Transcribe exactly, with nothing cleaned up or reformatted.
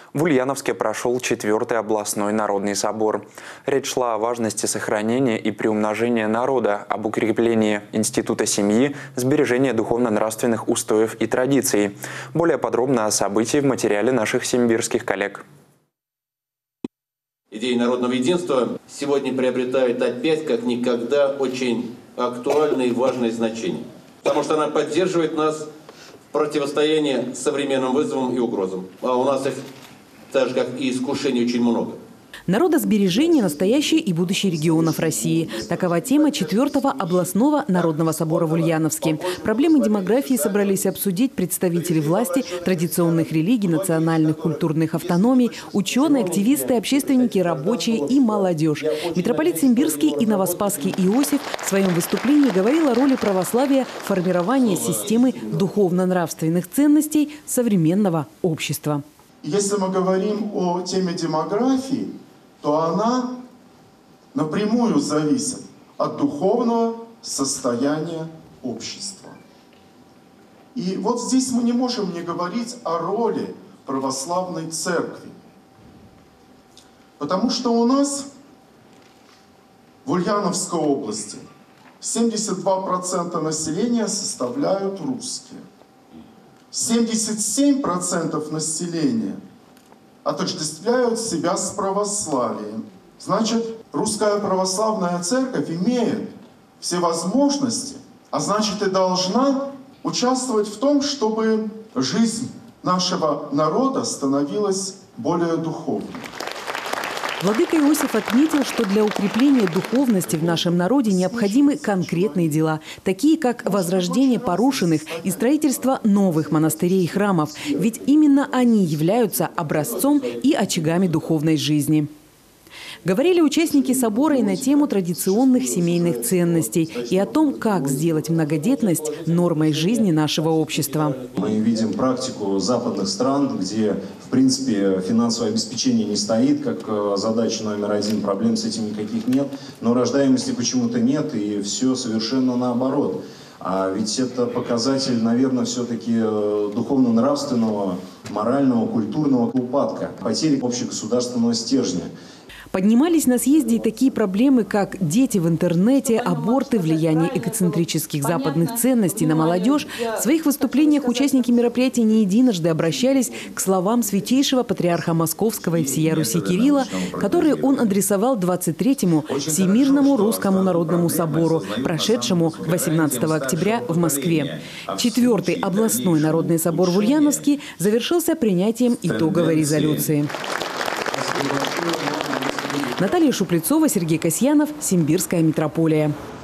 В Ульяновске прошел четвертый областной народный собор. Речь шла о важности сохранения и приумножения народа, об укреплении института семьи, сбережении духовно-нравственных устоев и традиций. Более подробно о событии в материале наших симбирских коллег. Идея народного единства сегодня приобретает опять как никогда очень актуальное и важное значение, потому что она поддерживает нас в противостоянии современным вызовам и угрозам. А у нас их, так же как и искушений, очень много. Народосбережение, настоящее и будущее регионов России. Такова тема четвертого областного народного собора в Ульяновске. Проблемы демографии собрались обсудить представители власти, традиционных религий, национальных культурных автономий, ученые, активисты, общественники, рабочие и молодежь. Митрополит Симбирский и Новоспасский Иосиф в своем выступлении говорил о роли православия в формировании системы духовно-нравственных ценностей современного общества. Если мы говорим о теме демографии, то она напрямую зависит от духовного состояния общества. И вот здесь мы не можем не говорить о роли православной церкви. Потому что у нас в Ульяновской области семьдесят два процента населения составляют русские. семьдесят семь процентов населения отождествляют себя с православием. Значит, русская православная церковь имеет все возможности, а значит и должна участвовать в том, чтобы жизнь нашего народа становилась более духовной. Владыка Иосиф отметил, что для укрепления духовности в нашем народе необходимы конкретные дела, такие как возрождение порушенных и строительство новых монастырей и храмов. Ведь именно они являются образцом и очагами духовной жизни. Говорили участники собора и на тему традиционных семейных ценностей и о том, как сделать многодетность нормой жизни нашего общества. Мы видим практику западных стран, где, в принципе, финансовое обеспечение не стоит как задача номер один, проблем с этим никаких нет, но рождаемости почему-то нет, и все совершенно наоборот. А ведь это показатель, наверное, все-таки духовно-нравственного, морального, культурного упадка, потери общегосударственного стержня. Поднимались на съезде и такие проблемы, как дети в интернете, аборты, влияние эгоцентрических западных ценностей на молодежь. В своих выступлениях участники мероприятия не единожды обращались к словам святейшего патриарха Московского и всея Руси Кирилла, которые он адресовал двадцать третьему Всемирному Русскому Народному Собору, прошедшему восемнадцатого октября в Москве. Четвертый областной народный собор в Ульяновске завершился принятием итоговой резолюции. Наталья Шуплецова, Сергей Касьянов, Симбирская митрополия.